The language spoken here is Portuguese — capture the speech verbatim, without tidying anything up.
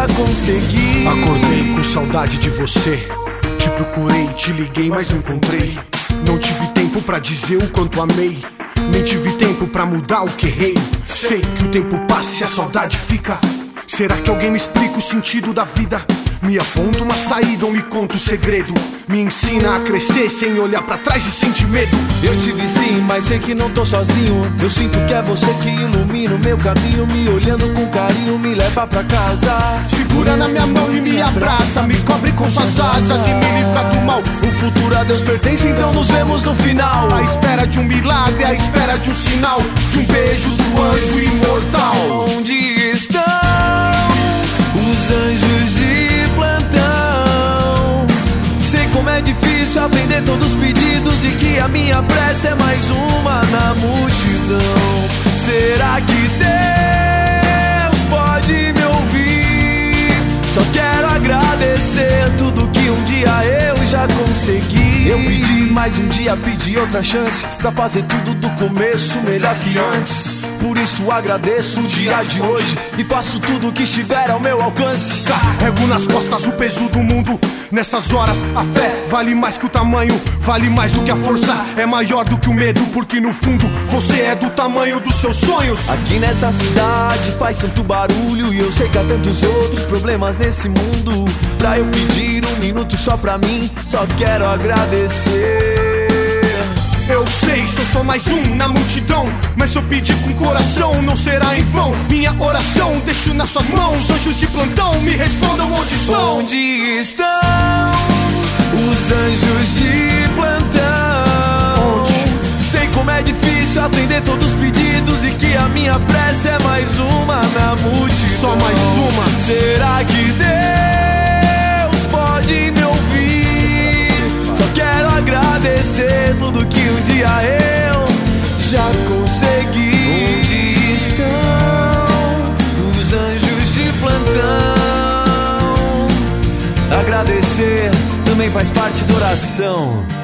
já consegui. Acordei com saudade de você, te procurei, te liguei, mas não encontrei. Não tive tempo pra dizer o quanto amei, nem tive tempo pra mudar o que errei. Sei que o tempo passa e a saudade fica. Será que alguém me explica o sentido da vida? Me aponta uma saída ou me conta o segredo? Me ensina a crescer sem olhar pra trás e sentir medo. Eu tive sim, mas sei que não tô sozinho. Eu sinto que é você que ilumina o meu caminho. Me olhando com carinho, me leva pra casa. Segura na minha mão e me abraça, me cobre com suas asas e me livra do mal. O futuro a Deus pertence, então nos vemos no final. À espera de um milagre, à espera de um sinal, de um beijo do anjo imortal. Onde estão os anjos de plantão? Sei como é difícil atender todos os pedidos e que a minha prece é mais uma na multidão. Será que Deus pode me ouvir? Só quero agradecer tudo que um dia eu já consegui. Eu pedi mais um dia, pedi outra chance pra fazer tudo do começo melhor que antes. Por isso agradeço o dia de hoje e faço tudo que estiver ao meu alcance. Carrego nas costas o peso do mundo. Nessas horas a fé vale mais que o tamanho, vale mais do que a força, é maior do que o medo, porque no fundo você é do tamanho dos seus sonhos. Aqui nessa cidade faz tanto barulho e eu sei que há tantos outros problemas nesse mundo. Pra eu pedir um minuto só pra mim, só quero agradecer. Eu sei, sou só mais um na multidão, mas se eu pedir com coração não será em vão. Minha oração deixo nas suas mãos, anjos de plantão me respondam onde são. Onde estão os anjos de plantão? Onde? Sei como é difícil atender todos os pedidos e que a minha prece é mais uma na multidão. Só mais uma. Será que Deus pode me ouvir? Só quero agradecer tudo que um dia eu já consegui. Onde estão os anjos de plantão? Agradecer também faz parte da oração.